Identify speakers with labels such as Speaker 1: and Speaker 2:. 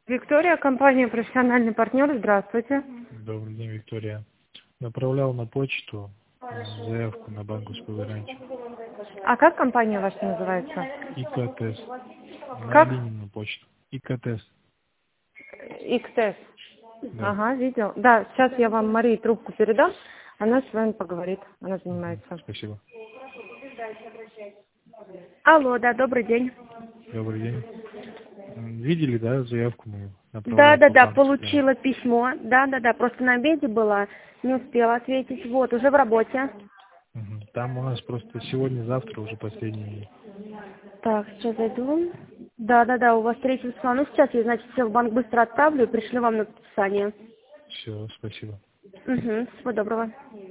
Speaker 1: Виктория, компания «Профессиональный партнер». Здравствуйте.
Speaker 2: Добрый день, Виктория. Направлял на почту заявку на банковскую гарантию.
Speaker 1: А как компания ваша называется?
Speaker 2: ИК-тест. На
Speaker 1: Как?
Speaker 2: Ленина почту. ИК-тест.
Speaker 1: XS.
Speaker 2: Да.
Speaker 1: Ага, видел. Да, сейчас я вам Марии трубку передам. Она с вами поговорит. Она занимается.
Speaker 2: Спасибо.
Speaker 1: Алло, да, добрый день.
Speaker 2: Добрый день. Видели, да, заявку мою?
Speaker 1: Да,
Speaker 2: Направлял
Speaker 1: да,
Speaker 2: по
Speaker 1: да,
Speaker 2: банковской.
Speaker 1: получила письмо. Да, да, да, просто на обеде была, не успела ответить. Вот, уже в работе.
Speaker 2: Там у нас просто сегодня-завтра уже последний.
Speaker 1: Так, сейчас зайду. Да, да, да, у вас 3 числа. Ну, сейчас я, значит, все в банк быстро отправлю и пришлю вам на подписание.
Speaker 2: Все, спасибо.
Speaker 1: Угу, всего доброго.